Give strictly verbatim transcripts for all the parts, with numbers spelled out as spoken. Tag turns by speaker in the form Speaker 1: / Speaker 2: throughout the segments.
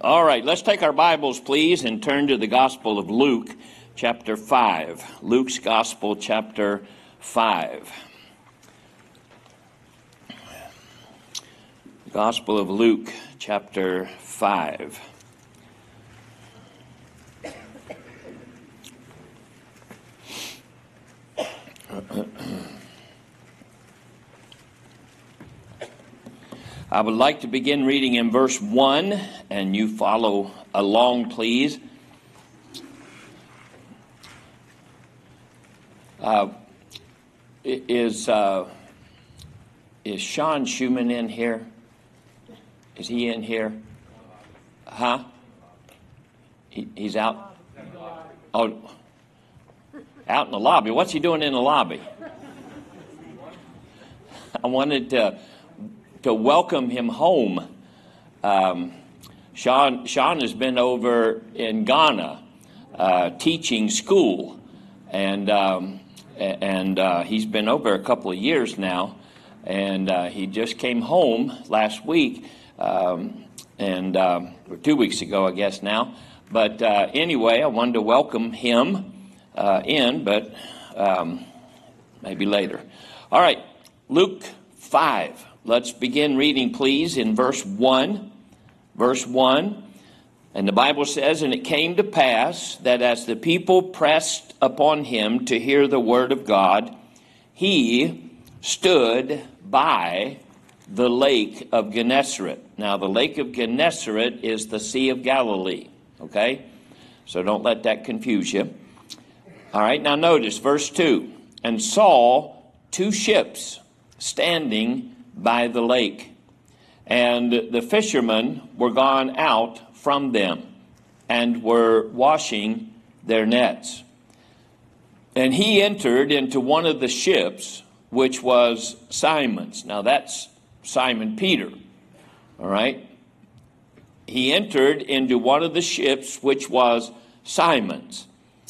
Speaker 1: All right, let's take our Bibles, please, and turn to the Gospel of Luke, chapter five. Luke's Gospel, chapter five. Gospel of Luke, chapter five. I would like to begin reading in verse one, and you follow along, please. Uh, is uh, is Sean Schumann in here? Is he in here? Huh? He, he's out? Oh, out in the lobby. What's he doing in the lobby? I wanted to... to welcome him home. Um, Sean, Sean has been over in Ghana uh, teaching school, and um, and uh, he's been over a couple of years now, and uh, he just came home last week, um, and um, or two weeks ago, I guess now. But uh, anyway, I wanted to welcome him uh, in, but um, maybe later. All right, Luke five. Let's begin reading, please, in verse one. Verse one, and the Bible says, "And it came to pass that as the people pressed upon him to hear the word of God, he stood by the lake of Gennesaret." Now, the lake of Gennesaret is the Sea of Galilee, okay? So don't let that confuse you. All right, now notice verse two, "And saw two ships standing by the lake, and the fishermen were gone out from them, and were washing their nets. And he entered into one of the ships, which was Simon's." Now that's Simon Peter, all right? He entered into one of the ships, which was Simon's,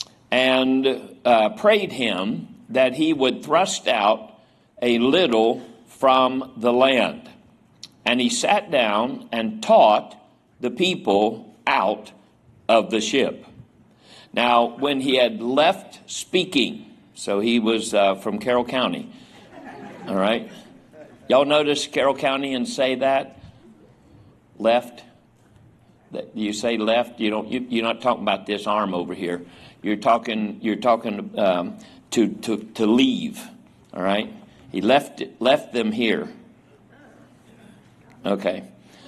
Speaker 1: and uh, prayed him that he would thrust out a little from the land. And he sat down and taught the people out of the ship. Now, when he had left speaking, so he was uh, from Carroll County, all right? Y'all notice Carroll County and say that? Left? You say left, you don't, you, you're not talking about this arm over here. You're talking, you're talking um, to, to, to leave, all right? He left it, left them here. Okay.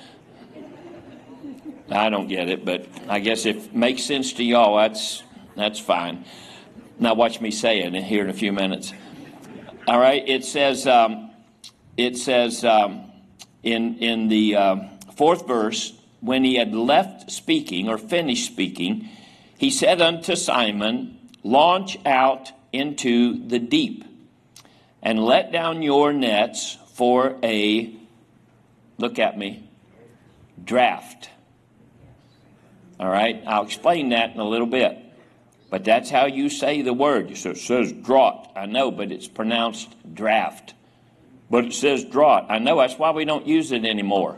Speaker 1: I don't get it, but I guess if it makes sense to y'all, that's that's fine. Now watch me say it here in a few minutes. All right. It says um, it says um, in in the uh, fourth verse, "When he had left speaking or finished speaking, he said unto Simon, Launch out into the deep, and let down your nets for a," look at me, "draft." All right, I'll explain that in a little bit. But that's how you say the word. So it says draught. I know, but it's pronounced draft. But it says draught. I know, that's why we don't use it anymore.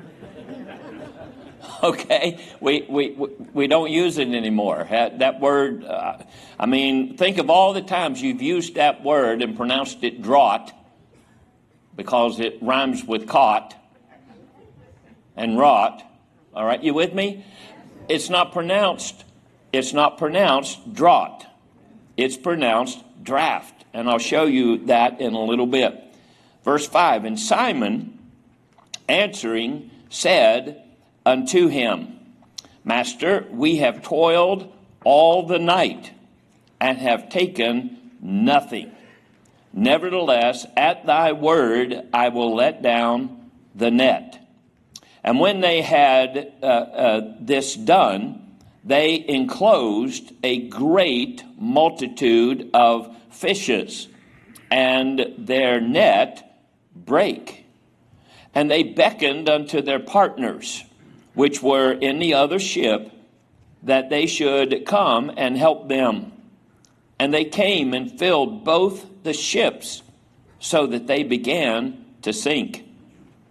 Speaker 1: Okay, we, we we don't use it anymore. That word, uh, I mean, think of all the times you've used that word and pronounced it draught, because it rhymes with caught and wrought. All right, you with me? It's not pronounced, it's not pronounced draught. It's pronounced draft. And I'll show you that in a little bit. Verse five, "And Simon answering said unto him, Master, we have toiled all the night and have taken nothing. Nevertheless, at thy word I will let down the net. And when they had uh, uh, this done, they enclosed a great multitude of fishes, and their net brake. And they beckoned unto their partners, which were in the other ship, that they should come and help them. And they came and filled both the ships, so that they began to sink.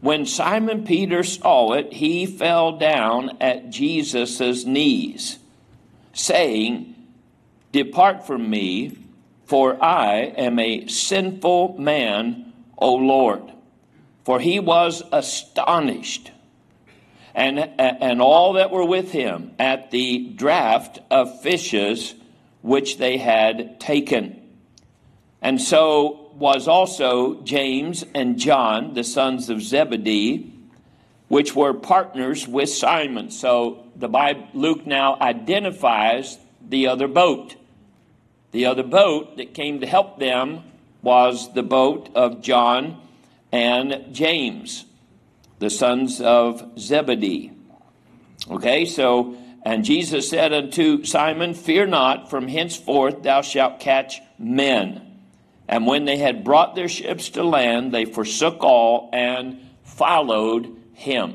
Speaker 1: When Simon Peter saw it, he fell down at Jesus' knees, saying, "Depart from me, for I am a sinful man, O Lord." For he was astonished, and, and all that were with him, at the draught of fishes which they had taken. And so was also James and John, the sons of Zebedee, which were partners with Simon. So the Bible, Luke now identifies the other boat. The other boat that came to help them was the boat of John and James, the sons of Zebedee. Okay, so, and Jesus said unto Simon, "Fear not, from henceforth thou shalt catch men." And when they had brought their ships to land, they forsook all and followed him.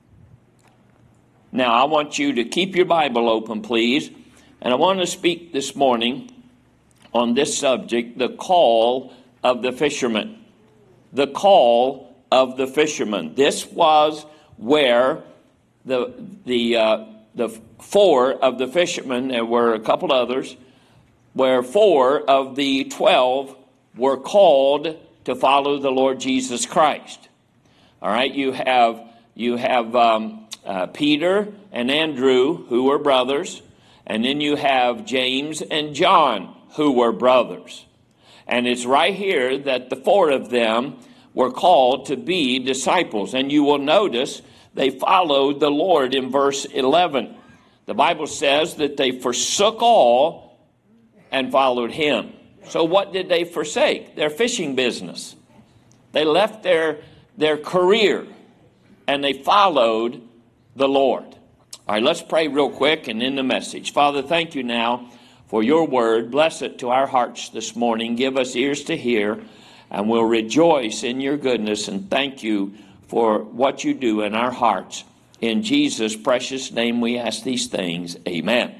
Speaker 1: Now, I want you to keep your Bible open, please. And I want to speak this morning on this subject, the call of the fishermen. The call of the fishermen. This was where the the uh, the four of the fishermen, there were a couple others, where four of the twelve were called to follow the Lord Jesus Christ. All right, you have you have um, uh, Peter and Andrew, who were brothers, and then you have James and John, who were brothers. And it's right here that the four of them were called to be disciples. And you will notice they followed the Lord in verse eleven. The Bible says that they forsook all and followed him. So what did they forsake? Their fishing business. They left their, their career and they followed the Lord. All right, let's pray real quick and end the message. Father, thank you now for your word. Bless it to our hearts this morning. Give us ears to hear, and we'll rejoice in your goodness and thank you for what you do in our hearts. In Jesus' precious name we ask these things. Amen.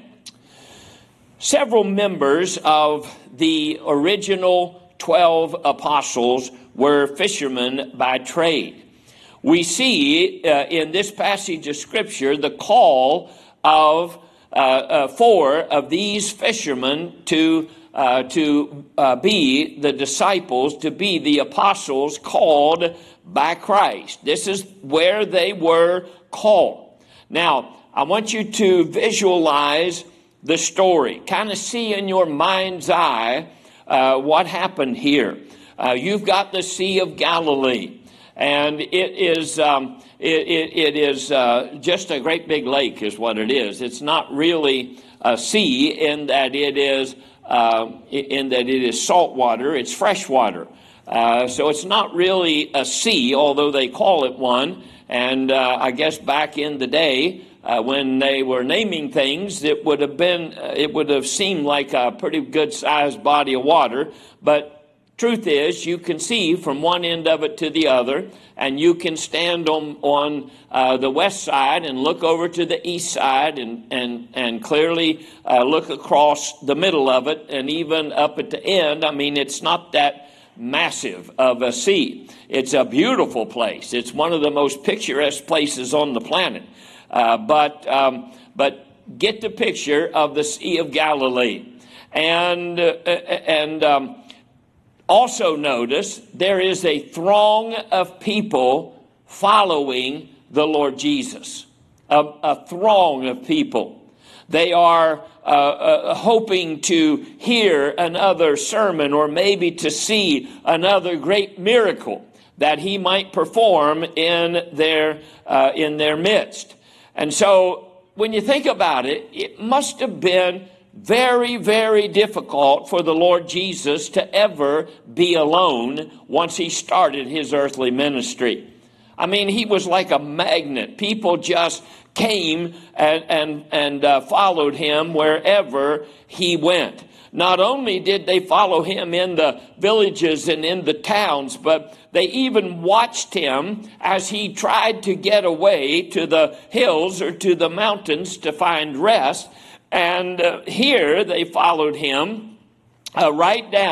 Speaker 1: Several members of the original twelve apostles were fishermen by trade. We see uh, in this passage of Scripture the call of uh, uh, four of these fishermen to uh, to uh, be the disciples, to be the apostles called by Christ. This is where they were called. Now, I want you to visualize the story. Kind of see in your mind's eye uh, what happened here. Uh, you've got the Sea of Galilee. And it is um, it, it, it is uh, just a great big lake is what it is. It's not really a sea in that it is uh, in that it is salt water. It's fresh water. Uh, so it's not really a sea, although they call it one. And uh, I guess back in the day uh, when they were naming things, it would have been uh, it would have seemed like a pretty good sized body of water, but truth is, you can see from one end of it to the other, and you can stand on on uh, the west side and look over to the east side, and and and clearly uh, look across the middle of it, and even up at the end. I mean, it's not that massive of a sea. It's a beautiful place. It's one of the most picturesque places on the planet. Uh, but um, but get the picture of the Sea of Galilee, and uh, and. Um, Also notice there is a throng of people following the Lord Jesus. A, a throng of people. They are uh, uh, hoping to hear another sermon or maybe to see another great miracle that he might perform in their uh, in their midst. And so when you think about it, it must have been very, very difficult for the Lord Jesus to ever be alone once he started his earthly ministry. I mean, he was like a magnet. People just came and and, and uh, followed him wherever he went. Not only did they follow him in the villages and in the towns, but they even watched him as he tried to get away to the hills or to the mountains to find rest. And uh, here they followed him uh, right down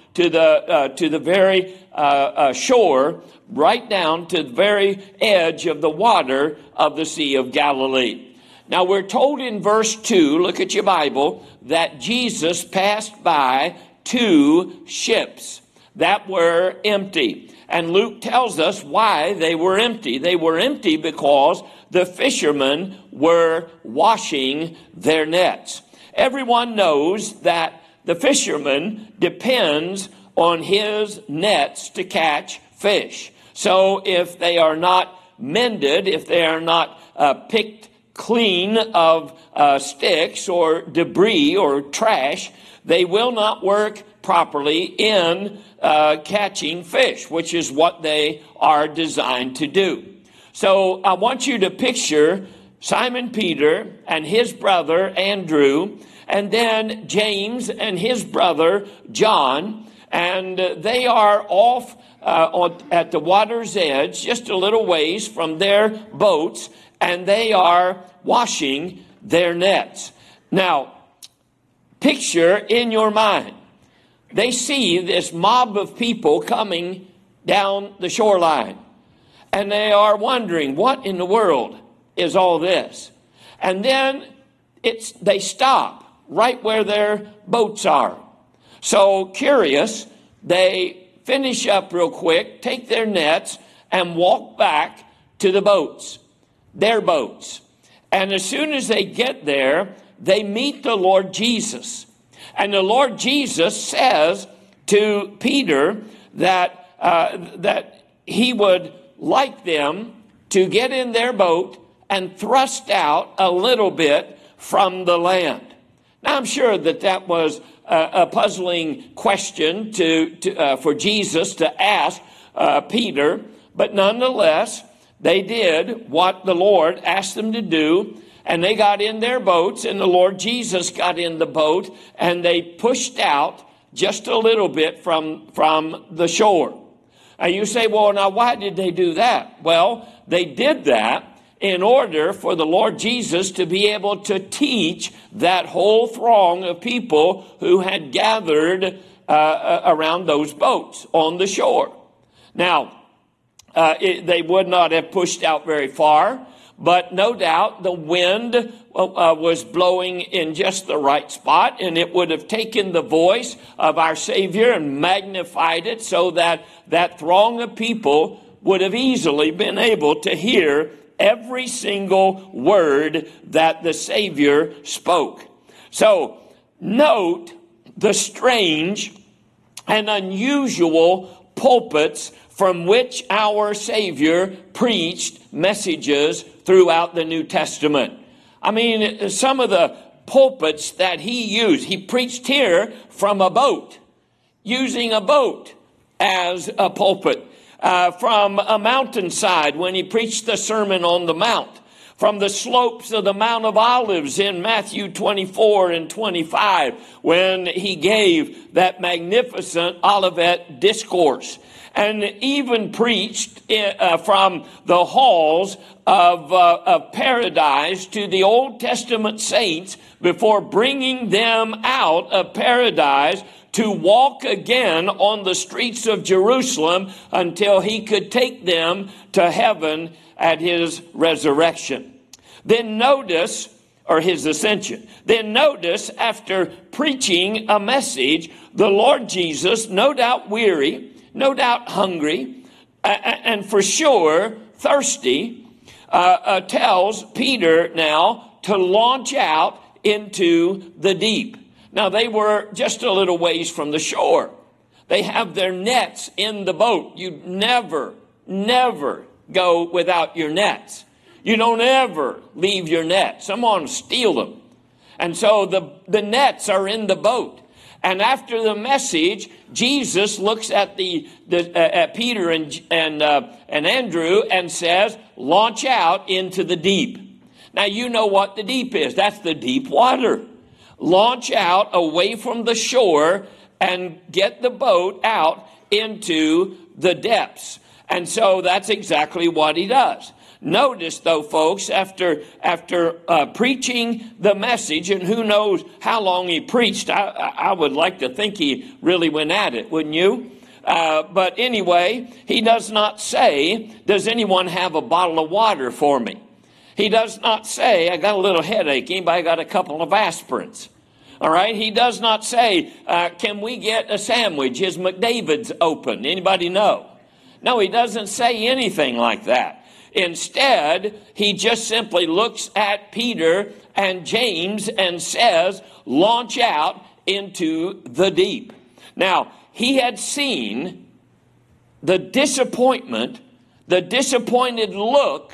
Speaker 1: to the uh, to the very uh, uh, shore, right down to the very edge of the water of the Sea of Galilee. Now we're told in verse two, look at your Bible, that Jesus passed by two ships that were empty. And Luke tells us why they were empty. They were empty because the fishermen were washing their nets. Everyone knows that the fisherman depends on his nets to catch fish. So if they are not mended, if they are not uh, picked clean of uh, sticks or debris or trash, they will not work properly in uh, catching fish, which is what they are designed to do. So I want you to picture Simon Peter and his brother Andrew, and then James and his brother John, and uh, they are off uh, on, at the water's edge, just a little ways from their boats, and they are washing their nets. Now, picture in your mind, they see this mob of people coming down the shoreline, and they are wondering, what in the world is all this? And then it's they stop right where their boats are. So curious, they finish up real quick, take their nets, and walk back to the boats, their boats. And as soon as they get there, they meet the Lord Jesus. And the Lord Jesus says to Peter that uh, that he would like them to get in their boat and thrust out a little bit from the land. Now, I'm sure that that was a, a puzzling question to, to uh, for Jesus to ask uh, Peter, but nonetheless, they did what the Lord asked them to do. And they got in their boats, and the Lord Jesus got in the boat, and they pushed out just a little bit from, from the shore. Now you say, well, now why did they do that? Well, they did that in order for the Lord Jesus to be able to teach that whole throng of people who had gathered uh, around those boats on the shore. Now, uh, it, they would not have pushed out very far. But no doubt the wind uh, was blowing in just the right spot, and it would have taken the voice of our Savior and magnified it so that that throng of people would have easily been able to hear every single word that the Savior spoke. So note the strange and unusual pulpits from which our Savior preached messages throughout the New Testament. I mean, some of the pulpits that he used, he preached here from a boat, using a boat as a pulpit, uh, from a mountainside when he preached the Sermon on the Mount, from the slopes of the Mount of Olives in Matthew twenty-four and twenty-five when he gave that magnificent Olivet discourse, and even preached uh, from the halls of, uh, of paradise to the Old Testament saints before bringing them out of paradise to walk again on the streets of Jerusalem until he could take them to heaven at his resurrection. Then notice, or his ascension, then notice after preaching a message, the Lord Jesus, no doubt weary, no doubt hungry, and for sure thirsty, uh, uh, tells Peter now to launch out into the deep. Now, they were just a little ways from the shore. They have their nets in the boat. You never, never go without your nets. You don't ever leave your nets. Someone will steal them. And so the, the nets are in the boat. And after the message, Jesus looks at the, the uh, at Peter and and uh, and Andrew and says, "Launch out into the deep." Now you know what the deep is. That's the deep water. Launch out away from the shore and get the boat out into the depths. And so that's exactly what he does. Notice, though, folks, after after uh, preaching the message, and who knows how long he preached, I, I would like to think he really went at it, wouldn't you? Uh, but anyway, he does not say, does anyone have a bottle of water for me? He does not say, I got a little headache. Anybody got a couple of aspirins? All right. He does not say, uh, can we get a sandwich? Is McDavid's open? Anybody know? No, he doesn't say anything like that. Instead, he just simply looks at Peter and James and says, launch out into the deep. Now, he had seen the disappointment, the disappointed look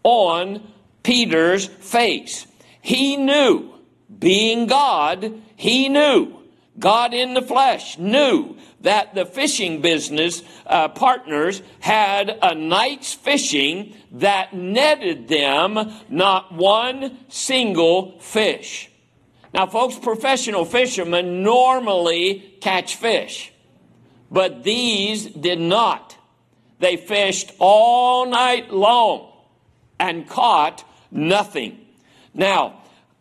Speaker 1: on Peter's face. He knew, being God, he knew, God in the flesh, knew that the fishing business uh, partners had a night's fishing that netted them not one single fish. Now, folks, professional fishermen normally catch fish, but these did not. They fished all night long and caught nothing. Now,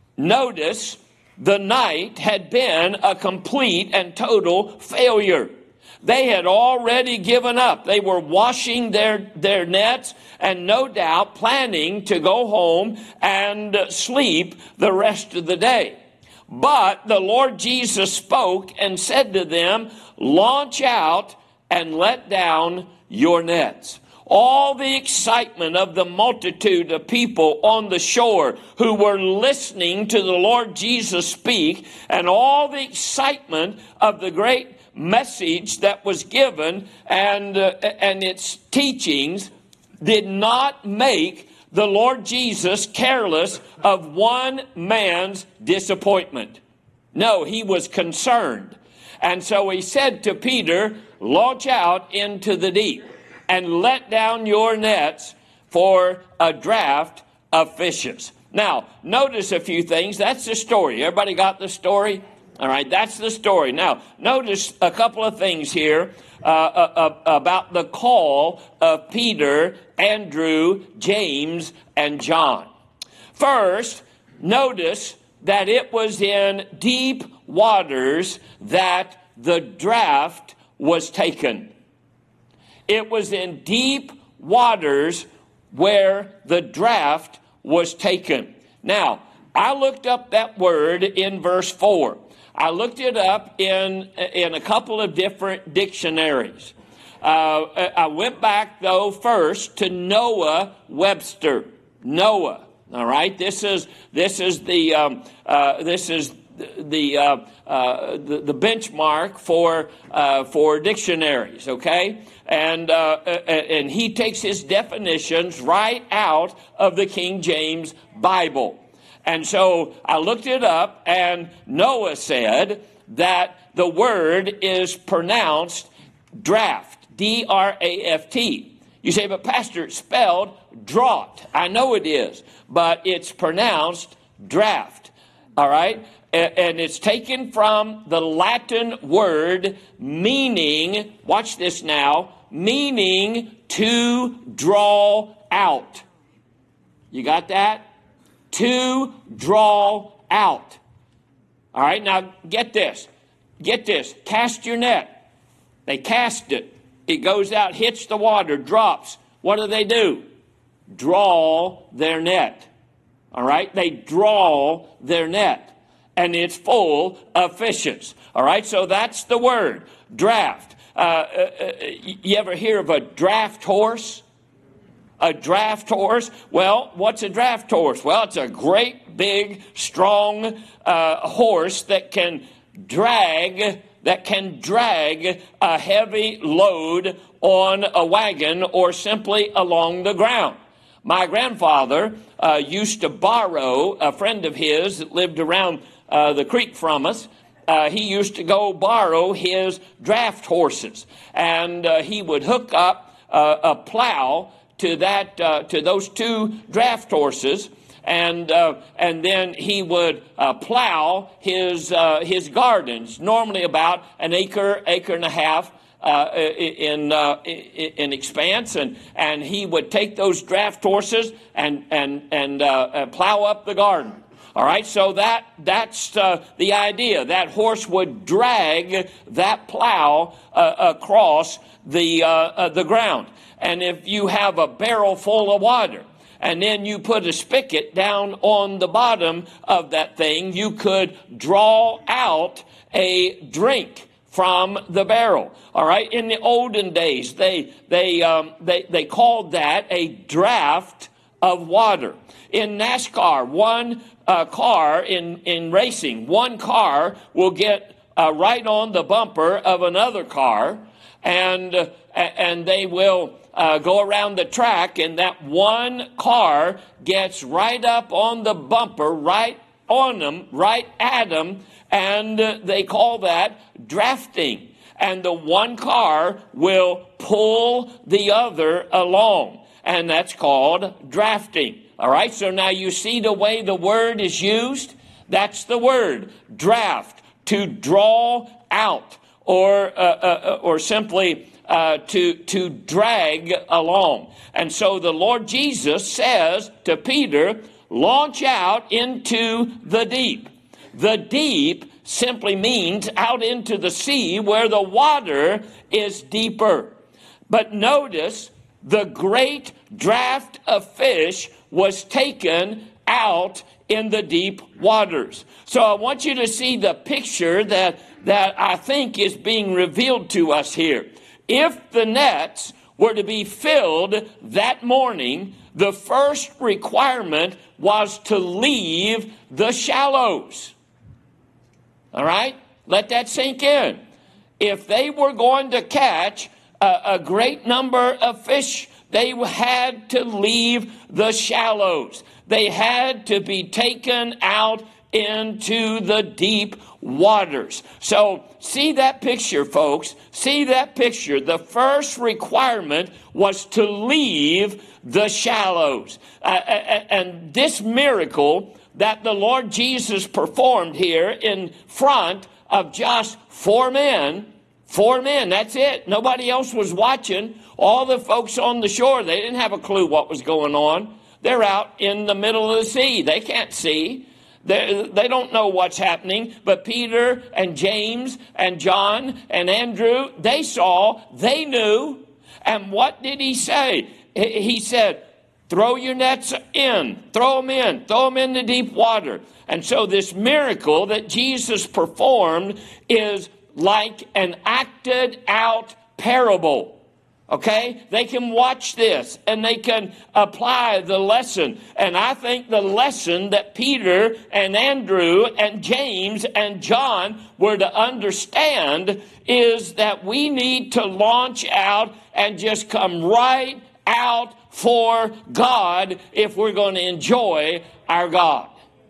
Speaker 1: notice the night had been a complete and total failure. They had already given up. They were washing their, their nets and no doubt planning to go home and sleep the rest of the day. But the Lord Jesus spoke and said to them, launch out and let down your nets. All the excitement of the multitude of people on the shore who were listening to the Lord Jesus speak, and all the excitement of the great message that was given and, uh, and its teachings did not make the Lord Jesus careless of one man's disappointment. No, he was concerned. And so he said to Peter, launch out into the deep and let down your nets for a draft of fishes. Now, notice a few things. That's the story. Everybody got the story? All right, that's the story. Now, notice a couple of things here uh, uh, about the call of Peter, Andrew, James, and John. First, notice that it was in deep waters that the draft was taken. It was in deep waters where the draft was taken. Now, I looked up that word in verse four. I looked it up in, in a couple of different dictionaries. Uh, I went back, though, first to Noah Webster. Noah, all right? This is, this is the, um, uh, this is the, uh, uh, the, the benchmark for, uh, for dictionaries, okay? And, uh, and he takes his definitions right out of the King James Bible. And so I looked it up, and Noah said that the word is pronounced draft, D R A F T. You say, but Pastor, it's spelled drought. I know it is, but it's pronounced draft, all right? And it's taken from the Latin word meaning, watch this now, meaning to draw out. You got that? To draw out. All right, now get this. Get this. Cast your net. They cast it. It goes out, hits the water, drops. What do they do? Draw their net. All right, they draw their net. And it's full of fishes. All right, so that's the word, draft. Uh, uh, you ever hear of a draft horse? A draft horse? Well, what's a draft horse? Well, it's a great, big, strong uh, horse that can drag, that can drag a heavy load on a wagon or simply along the ground. My grandfather uh, used to borrow a friend of his that lived around Uh, the creek from us. Uh, he used to go borrow his draft horses, and uh, he would hook up uh, a plow to that uh, to those two draft horses, and uh, and then he would uh, plow his uh, his gardens, normally about an acre, acre and a half uh, in, uh, in expanse, and, and he would take those draft horses and, and, and uh, plow up the garden. All right, so that that's uh, the idea. That horse would drag that plow uh, across the uh, uh, the ground. And if you have a barrel full of water, and then you put a spigot down on the bottom of that thing, you could draw out a drink from the barrel. All right, in the olden days, they they um, they they called that a draft of water. In NASCAR, one uh, car in, in racing, one car will get uh, right on the bumper of another car, and uh, and they will uh, go around the track, and that one car gets right up on the bumper, right on them, right at them, and uh, they call that drafting. And the one car will pull the other along, and that's called drafting. All right, so now you see the way the word is used? That's the word, draft, to draw out, or uh, uh, or simply uh, to, to drag along. And so the Lord Jesus says to Peter, launch out into the deep. The deep simply means out into the sea where the water is deeper. But notice, the great draft of fish was taken out in the deep waters. So I want you to see the picture that, that I think is being revealed to us here. If the nets were to be filled that morning, the first requirement was to leave the shallows. All right? Let that sink in. If they were going to catch a, a great number of fish, they had to leave the shallows. They had to be taken out into the deep waters. So see that picture, folks. See that picture. The first requirement was to leave the shallows. Uh, and this miracle that the Lord Jesus performed here in front of just four men, four men, that's it. Nobody else was watching. All the folks on the shore, they didn't have a clue what was going on. They're out in the middle of the sea. They can't see. They, they don't know what's happening. But Peter and James and John and Andrew, they saw, they knew. And what did he say? He said, throw your nets in, throw them in, throw them into deep water. And so this miracle that Jesus performed is like an acted out parable. Okay, they can watch this and they can apply the lesson. And I think the lesson that Peter and Andrew and James and John were to understand is that we need to launch out and just come right out for God if we're going to enjoy our God.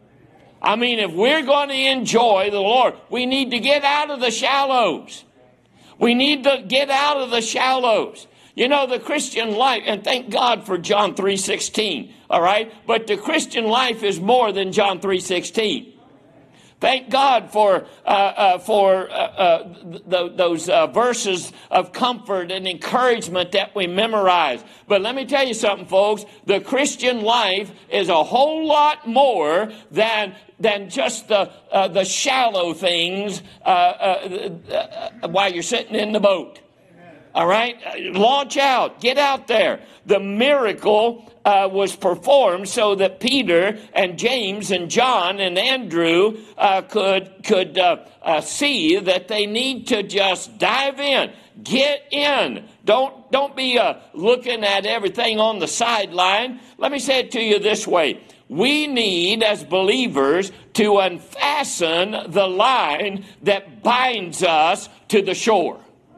Speaker 1: I mean, if we're going to enjoy the Lord, we need to get out of the shallows. We need to get out of the shallows. You know, the Christian life, and thank God for John three sixteen, all right? But the Christian life is more than John three sixteen. Thank God for uh, uh, for uh, uh, th- those uh, verses of comfort and encouragement that we memorize. But let me tell you something, folks. The Christian life is a whole lot more than than just the uh, the shallow things uh, uh, uh, while you're sitting in the boat. All right? Launch out. Get out there. The miracle uh, was performed so that Peter and James and John and Andrew uh, could, could uh, uh, see that they need to just dive in. Get in. Don't, don't be uh, looking at everything on the sideline. Let me say it to you this way. We need, as believers, to unfasten the line that binds us to the shore.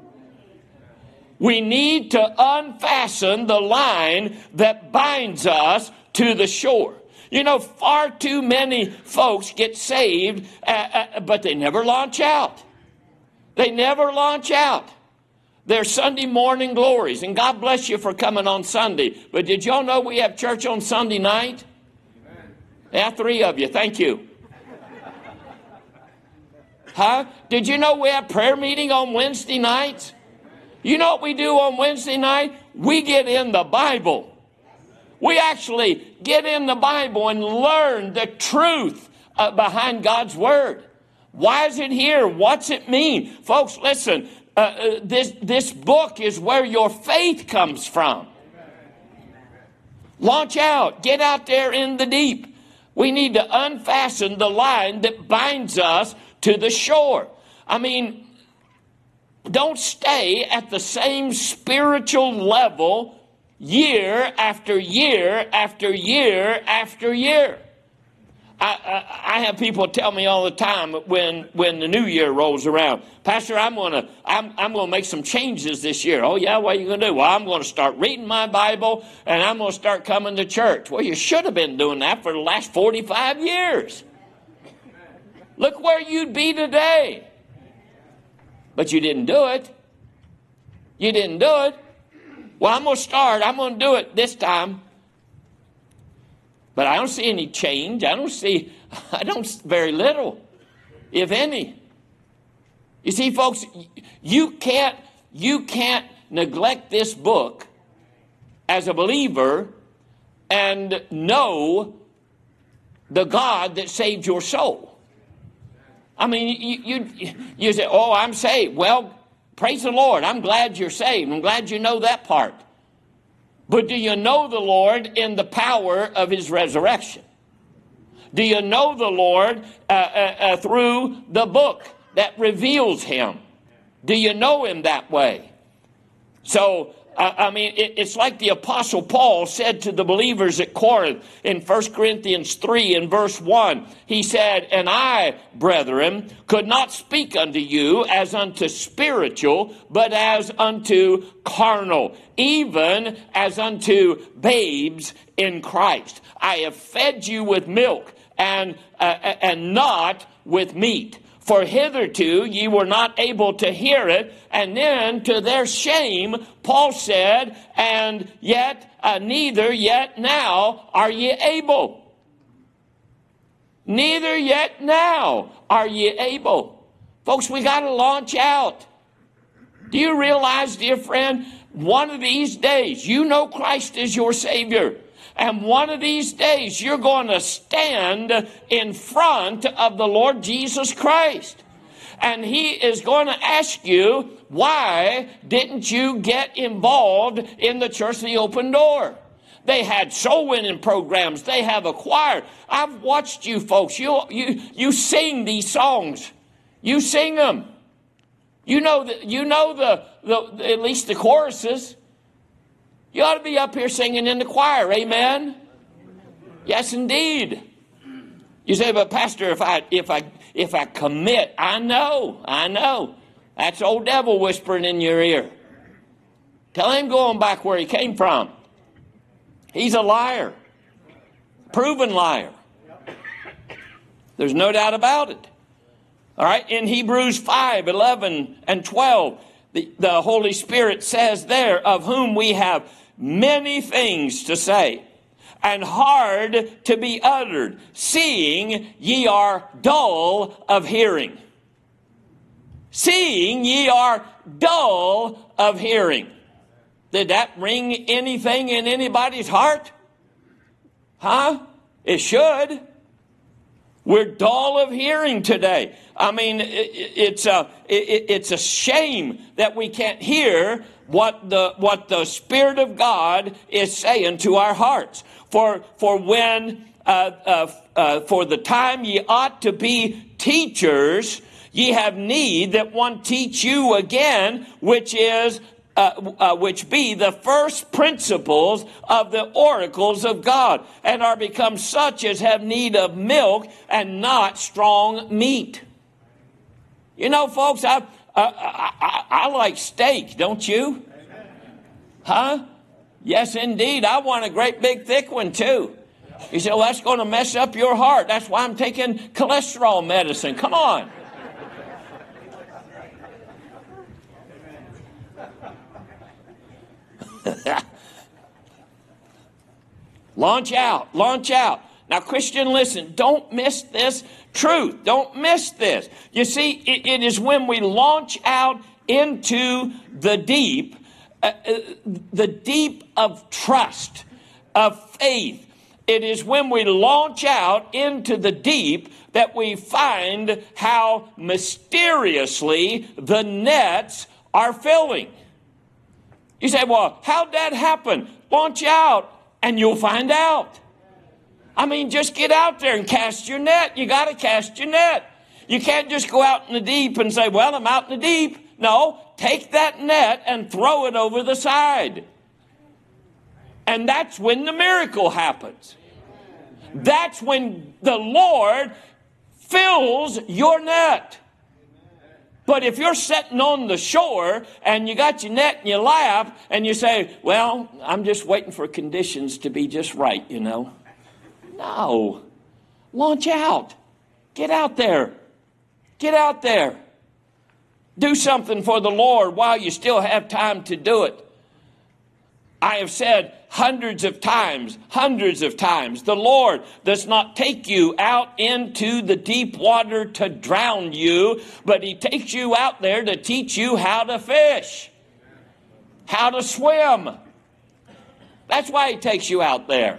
Speaker 1: We need to unfasten the line that binds us to the shore. You know, far too many folks get saved, uh, uh, but they never launch out. They never launch out. They're Sunday morning glories, and God bless you for coming on Sunday. But did y'all know we have church on Sunday night? Amen. Yeah, three of you. Thank you. Huh? Did you know we have prayer meeting on Wednesday nights? You know what we do on Wednesday night? We get in the Bible. We actually get in the Bible and learn the truth uh, behind God's Word. Why is it here? What's it mean? Folks, listen, uh, uh, this, this book is where your faith comes from. Launch out. Get out there in the deep. We need to unfasten the line that binds us to the shore. I mean, don't stay at the same spiritual level year after year after year after year. I, I, I have people tell me all the time when when the new year rolls around, Pastor, I'm gonna I'm I'm gonna make some changes this year. Oh yeah, what are you gonna do? Well, I'm gonna start reading my Bible and I'm gonna start coming to church. Well, you should have been doing that for the last forty-five years. Look where you'd be today. But you didn't do it. You didn't do it. Well, I'm going to start. I'm going to do it this time. But I don't see any change. I don't see, I don't, very little, if any. You see, folks, you can't, you can't neglect this book as a believer and know the God that saved your soul. I mean, you, you, you say, oh, I'm saved. Well, praise the Lord. I'm glad you're saved. I'm glad you know that part. But do you know the Lord in the power of his resurrection? Do you know the Lord uh, uh, uh, through the book that reveals him? Do you know him that way? So, uh, I mean, it, it's like the Apostle Paul said to the believers at Corinth in First Corinthians three and verse one. He said, and I, brethren, could not speak unto you as unto spiritual, but as unto carnal, even as unto babes in Christ. I have fed you with milk and, uh, and not with meat. For hitherto ye were not able to hear it. And then to their shame, Paul said, and yet uh, neither yet now are ye able. Neither yet now are ye able. Folks, we got to launch out. Do you realize, dear friend, one of these days, you know Christ is your Savior. And one of these days, you're going to stand in front of the Lord Jesus Christ. And he is going to ask you, why didn't you get involved in the Church of the Open Door? They had soul winning programs. They have a choir. I've watched you folks. You, you, you sing these songs. You sing them. You know the, you know the, the at least the choruses. You ought to be up here singing in the choir, amen? Yes, indeed. You say, but Pastor, if I if I if I commit, I know, I know. That's old devil whispering in your ear. Tell him going back where he came from. He's a liar. Proven liar. There's no doubt about it. All right, in Hebrews five, eleven, and twelve, the, the Holy Spirit says there, of whom we have many things to say, and hard to be uttered, seeing ye are dull of hearing. Seeing ye are dull of hearing. Did that ring anything in anybody's heart? Huh? It should. We're dull of hearing today. I mean, it, it's a it, it's a shame that we can't hear what the what the Spirit of God is saying to our hearts. For for when uh, uh, uh, for the time ye ought to be teachers, ye have need that one teach you again, which is. Uh, uh, which be the first principles of the oracles of God, and are become such as have need of milk and not strong meat. You know, folks, I, I, I, I like steak, don't you? Huh? Yes, indeed. I want a great big thick one, too. You say, well, that's going to mess up your heart. That's why I'm taking cholesterol medicine. Come on. Launch out, launch out. Now, Christian, listen, don't miss this truth. Don't miss this. You see, it, it is when we launch out into the deep, uh, the deep of trust, of faith. It is when we launch out into the deep that we find how mysteriously the nets are filling. You say, well, how'd that happen? Launch out and you'll find out. I mean, just get out there and cast your net. You got to cast your net. You can't just go out in the deep and say, well, I'm out in the deep. No, take that net and throw it over the side. And that's when the miracle happens. That's when the Lord fills your net. But if you're sitting on the shore and you got your net in your lap and you say, well, I'm just waiting for conditions to be just right, you know. No. Launch out. Get out there. Get out there. Do something for the Lord while you still have time to do it. I have said hundreds of times, hundreds of times, the Lord does not take you out into the deep water to drown you, but He takes you out there to teach you how to fish, how to swim. That's why He takes you out there.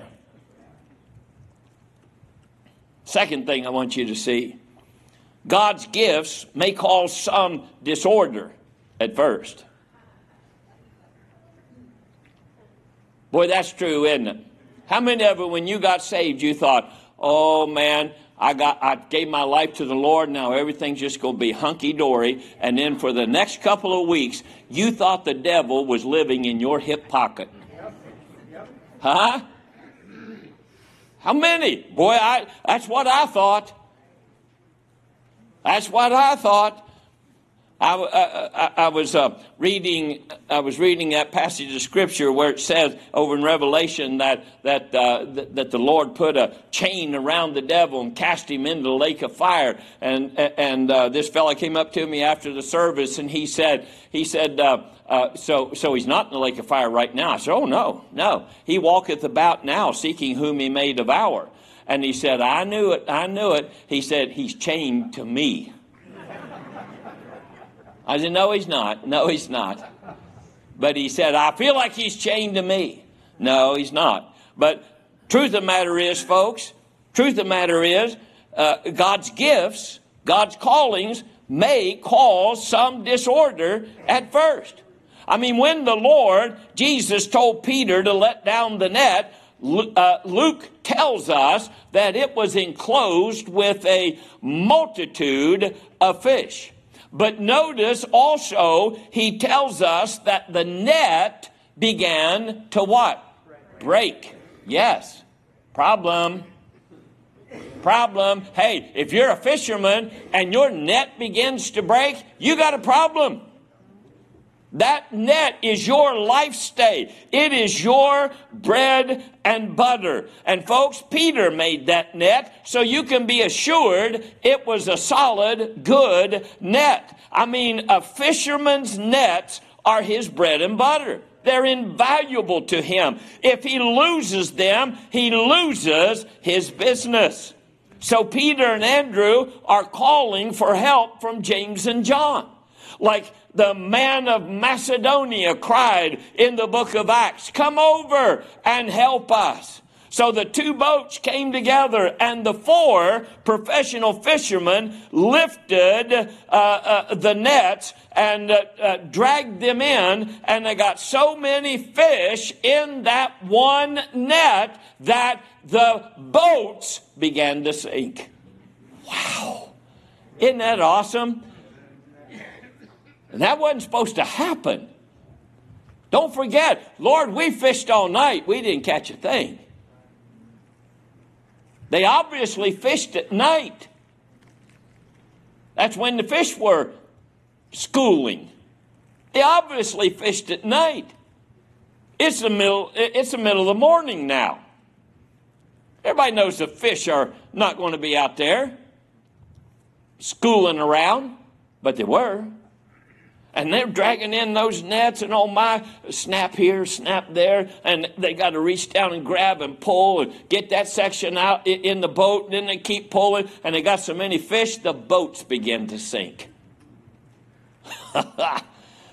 Speaker 1: Second thing I want you to see, God's gifts may cause some disorder at first. Boy, that's true, isn't it? How many of you, when you got saved, you thought, oh man, I got I gave my life to the Lord, now everything's just going to be hunky-dory. And then for the next couple of weeks, you thought the devil was living in your hip pocket. Huh? How many? Boy, I that's what I thought. That's what I thought. I, I, I was uh, reading. I was reading that passage of Scripture where it says over in Revelation that that uh, th- that the Lord put a chain around the devil and cast him into the lake of fire. And and uh, this fellow came up to me after the service and he said he said uh, uh, so so he's not in the lake of fire right now. I said, oh no no, he walketh about now seeking whom he may devour. And he said, I knew it, I knew it. He said, he's chained to me. I said, no, he's not. No, he's not. But he said, I feel like he's chained to me. No, he's not. But truth of the matter is, folks, truth of the matter is, uh, God's gifts, God's callings may cause some disorder at first. I mean, when the Lord, Jesus told Peter to let down the net, Uh, Luke tells us that it was enclosed with a multitude of fish. But notice also, he tells us that the net began to what? Break. Yes. Problem. Problem. Hey, if you're a fisherman and your net begins to break, you got a problem. That net is your life stay. It is your bread and butter. And folks, Peter made that net, so you can be assured it was a solid, good net. I mean, a fisherman's nets are his bread and butter. They're invaluable to him. If he loses them, he loses his business. So Peter and Andrew are calling for help from James and John. Like the man of Macedonia cried in the book of Acts, come over and help us. So the two boats came together and the four professional fishermen lifted uh, uh, the nets and uh, uh, dragged them in, and they got so many fish in that one net that the boats began to sink. Wow. Isn't that awesome? And that wasn't supposed to happen. Don't forget, Lord, we fished all night. We didn't catch a thing. They obviously fished at night. That's when the fish were schooling. They obviously fished at night. It's the middle, it's the middle of the morning now. Everybody knows the fish are not going to be out there schooling around, but they were. And they're dragging in those nets and oh my, snap here, snap there. And they got to reach down and grab and pull and get that section out in the boat. And then they keep pulling and they got so many fish, the boats begin to sink.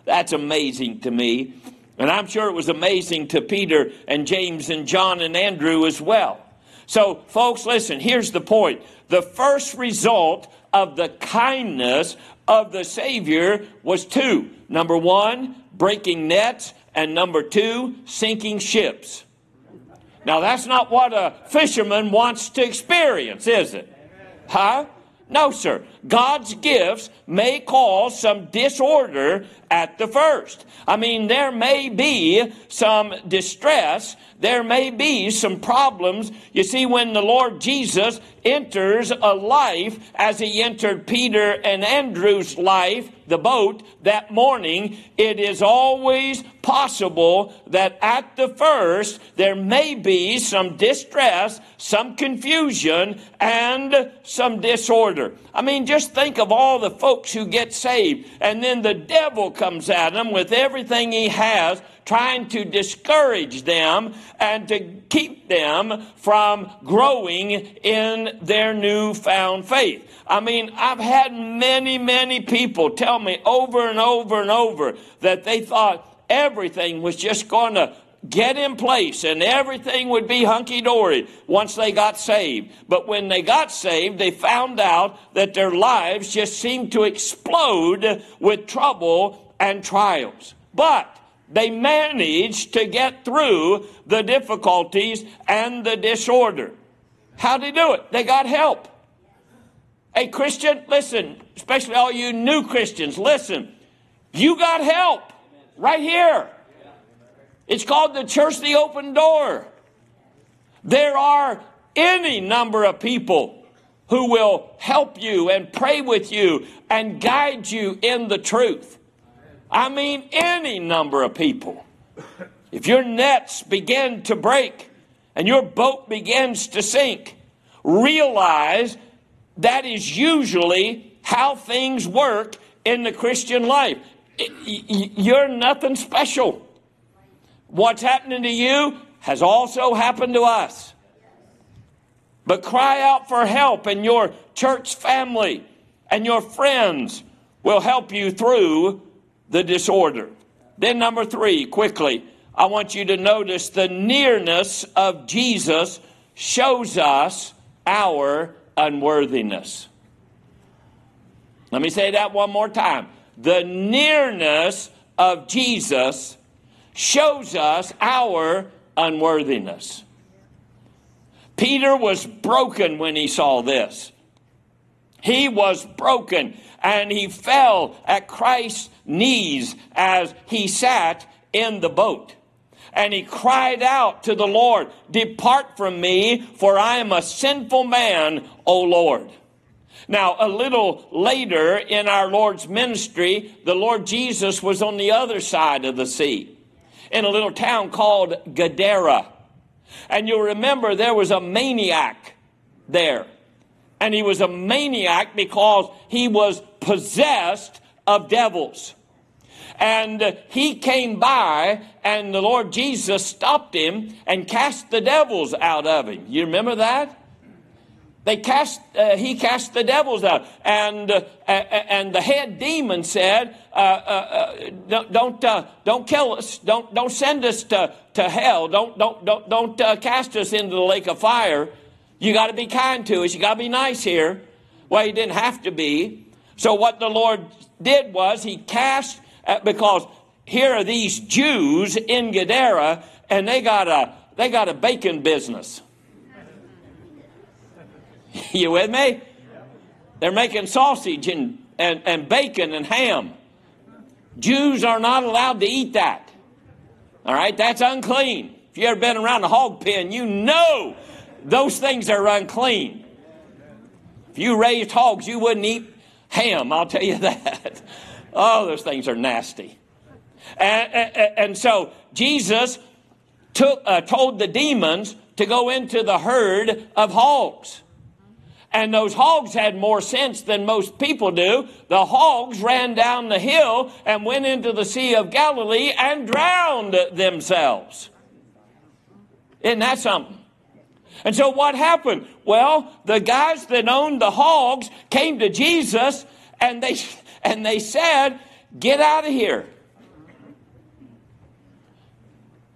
Speaker 1: That's amazing to me. And I'm sure it was amazing to Peter and James and John and Andrew as well. So, folks, listen, here's the point. The first result of the kindness of the Savior was two. Number one, breaking nets, and number two, sinking ships. Now, that's not what a fisherman wants to experience, is it? Huh? No, sir. God's gifts may cause some disorder at the first. I mean, there may be some distress. There may be some problems. You see, when the Lord Jesus enters a life, as he entered Peter and Andrew's life, the boat, that morning, it is always possible that at the first there may be some distress, some confusion, and some disorder. I mean, just think of all the folks who get saved, and then the devil comes at them with everything he has, trying to discourage them and to keep them from growing in their newfound faith. I mean, I've had many, many people tell me over and over and over that they thought everything was just going to get in place and everything would be hunky-dory once they got saved. But when they got saved, they found out that their lives just seemed to explode with trouble and trials. But they managed to get through the difficulties and the disorder. How'd they do it? They got help. Hey, Christian, listen, especially all you new Christians, listen. You got help right here. It's called the Church the Open Door. There are any number of people who will help you and pray with you and guide you in the truth. I mean, any number of people. If your nets begin to break and your boat begins to sink, realize that is usually how things work in the Christian life. You're nothing special. What's happening to you has also happened to us. But cry out for help, and your church family and your friends will help you through the disorder. Then number three, quickly, I want you to notice the nearness of Jesus shows us our unworthiness. Let me say that one more time. The nearness of Jesus shows us our unworthiness. Peter was broken when he saw this. He was broken, and he fell at Christ's knees as he sat in the boat. And he cried out to the Lord, "Depart from me, for I am a sinful man, O Lord." Now, a little later in our Lord's ministry, the Lord Jesus was on the other side of the sea, in a little town called Gadara. And you'll remember there was a maniac there. And he was a maniac because he was possessed of devils. And he came by, and the Lord Jesus stopped him and cast the devils out of him. You remember that? They cast. Uh, he cast the devils out, and uh, and the head demon said, uh, uh, uh, "Don't don't, uh, don't kill us. Don't don't send us to, to hell. Don't don't don't don't uh, cast us into the lake of fire. You got to be kind to us. You got to be nice here." Well, he didn't have to be. So what the Lord did was he cast. Uh, because here are these Jews in Gadara, and they got a they got a bacon business. You with me? They're making sausage and, and, and bacon and ham. Jews are not allowed to eat that. All right, that's unclean. If you ever been around a hog pen, you know those things are unclean. If you raised hogs, you wouldn't eat ham, I'll tell you that. Oh, those things are nasty. And, and, and so Jesus took, uh, told the demons to go into the herd of hogs. And those hogs had more sense than most people do. The hogs ran down the hill and went into the Sea of Galilee and drowned themselves. Isn't that something? And so what happened? Well, the guys that owned the hogs came to Jesus, and they... And they said, "Get out of here.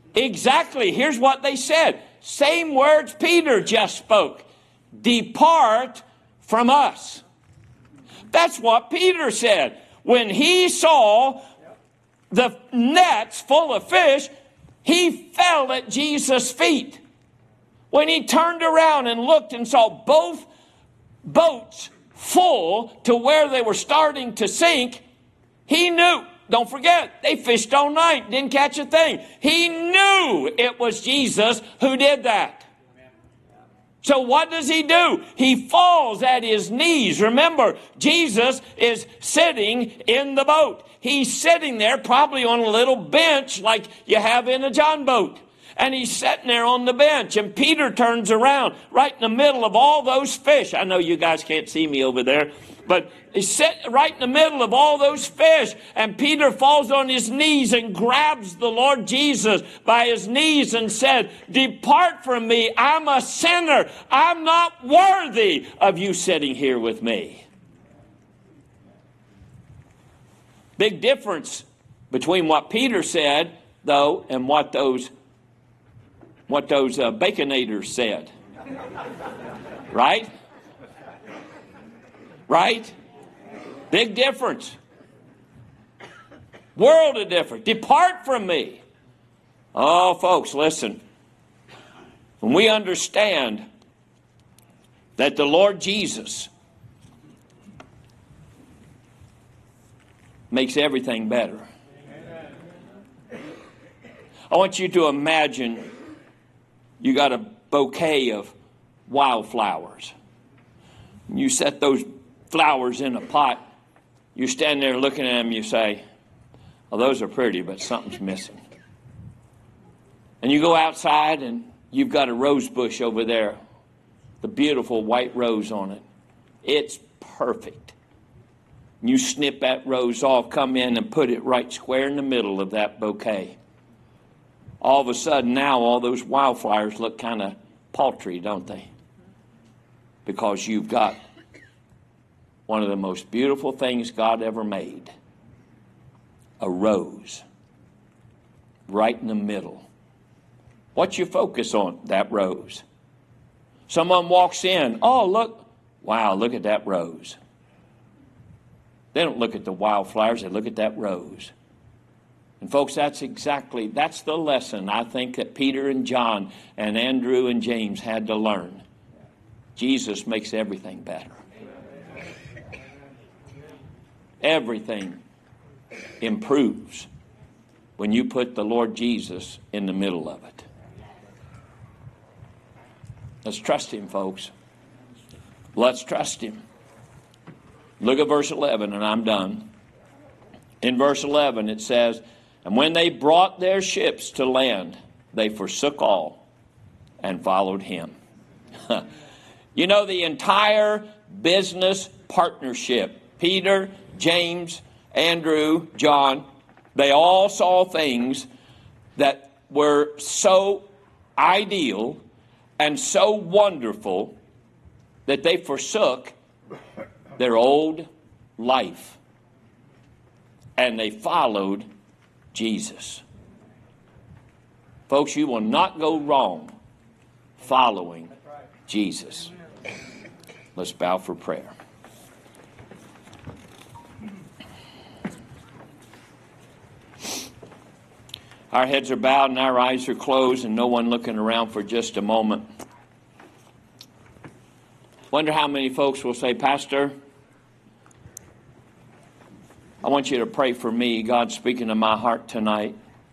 Speaker 1: Exactly. Here's what they said. Same words Peter just spoke. Depart from us. That's what Peter said. When he saw the nets full of fish, he fell at Jesus' feet. When he turned around and looked and saw both boats full to where they were starting to sink, he knew. Don't forget, they fished all night, didn't catch a thing. He knew it was Jesus who did that. So what does he do? He falls at his knees. Remember, Jesus is sitting in the boat. He's sitting there probably on a little bench like you have in a John boat. And he's sitting there on the bench. And Peter turns around right in the middle of all those fish. I know you guys can't see me over there. But he's sitting right in the middle of all those fish. And Peter falls on his knees and grabs the Lord Jesus by his knees and said, depart from me. I'm a sinner. I'm not worthy of you sitting here with me. Big difference between what Peter said, though, and what those, what those uh, Baconators said. Right? Right? Big difference. World of difference. Depart from me. Oh, folks, listen. When we understand that the Lord Jesus makes everything better. I want you to imagine you got a bouquet of wildflowers. You set those flowers in a pot. You stand there looking at them, you say, well, those are pretty, but something's missing. And you go outside and you've got a rose bush over there, the beautiful white rose on it. It's perfect. You snip that rose off, come in and put it right square in the middle of that bouquet. All of a sudden now all those wildflowers look kind of paltry, don't they? Because you've got one of the most beautiful things God ever made. A rose. Right in the middle. What you focus on? That rose. Someone walks in. Oh, look. Wow, look at that rose. They don't look at the wildflowers. They look at that rose. And folks, that's exactly, that's the lesson I think that Peter and John and Andrew and James had to learn. Jesus makes everything better. Everything improves when you put the Lord Jesus in the middle of it. Let's trust him, folks. Let's trust him. Look at verse eleven, and I'm done. In verse eleven, it says, and when they brought their ships to land, they forsook all and followed him. You know, the entire business partnership, Peter, James, Andrew, John, they all saw things that were so ideal and so wonderful that they forsook their old life and they followed Jesus. Folks, you will not go wrong following Jesus. Let's bow for prayer. Our heads are bowed and our eyes are closed and no one looking around for just a moment. Wonder how many folks will say, Pastor, I want you to pray for me. God's speaking to my heart tonight.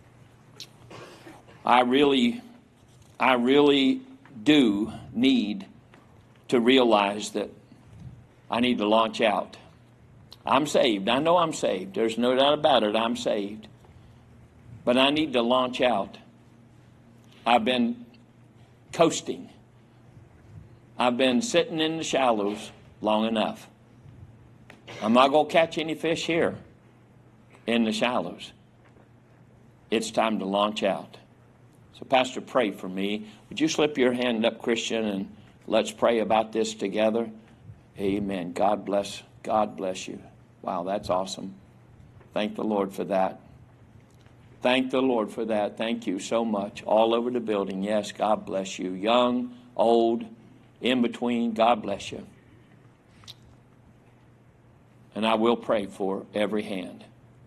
Speaker 1: I really, I really do need to realize that I need to launch out. I'm saved. I know I'm saved. There's no doubt about it. I'm saved. But I need to launch out. I've been coasting. I've been sitting in the shallows long enough. I'm not going to catch any fish here in the shallows. It's time to launch out. So, Pastor, pray for me. Would you slip your hand up, Christian, and let's pray about this together? Amen. God bless. God bless you. Wow, that's awesome. Thank the Lord for that. Thank the Lord for that. Thank you so much. All over the building. Yes, God bless you. Young, old, in between, God bless you. And I will pray for every hand.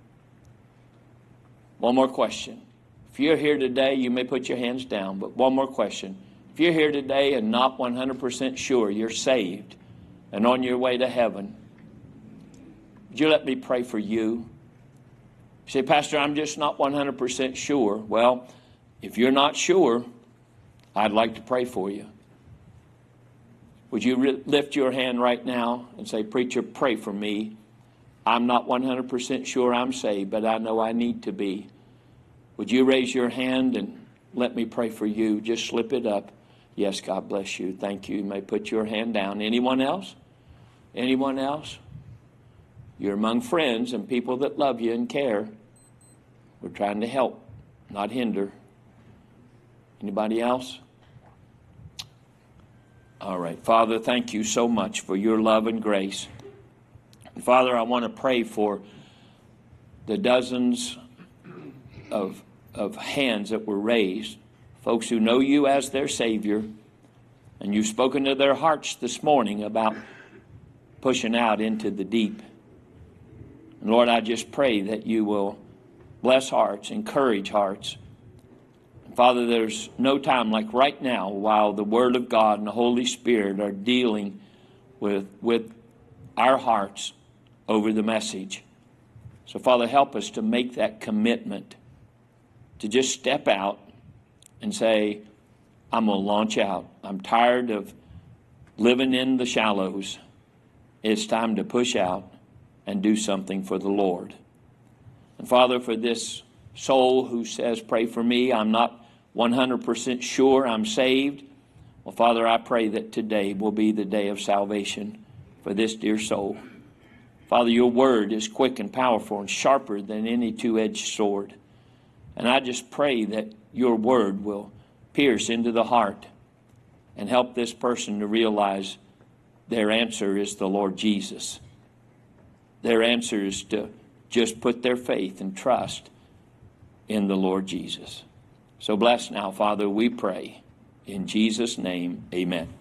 Speaker 1: One more question. If you're here today, you may put your hands down, but one more question. If you're here today and not one hundred percent sure you're saved and on your way to heaven, would you let me pray for you? You say, Pastor, I'm just not one hundred percent sure. Well, if you're not sure, I'd like to pray for you. Would you re- lift your hand right now and say, Preacher, pray for me. I'm not one hundred percent sure I'm saved, but I know I need to be. Would you raise your hand and let me pray for you? Just slip it up. Yes, God bless you. Thank you. You may put your hand down. Anyone else? Anyone else? You're among friends and people that love you and care. We're trying to help, not hinder. Anybody else? All right. Father, thank you so much for your love and grace. And Father, I want to pray for the dozens of, of hands that were raised, folks who know you as their Savior, and you've spoken to their hearts this morning about pushing out into the deep. And Lord, I just pray that you will bless hearts, encourage hearts. And Father, there's no time like right now while the Word of God and the Holy Spirit are dealing with, with our hearts over the message. So, Father, help us to make that commitment to just step out and say, I'm going to launch out. I'm tired of living in the shallows. It's time to push out and do something for the Lord. And Father, for this soul who says, pray for me, I'm not one hundred percent sure I'm saved. Well, Father, I pray that today will be the day of salvation for this dear soul. Father, your word is quick and powerful and sharper than any two-edged sword. And I just pray that your word will pierce into the heart and help this person to realize their answer is the Lord Jesus. Their answer is to just put their faith and trust in the Lord Jesus. So bless now, Father, we pray. In Jesus' name, amen.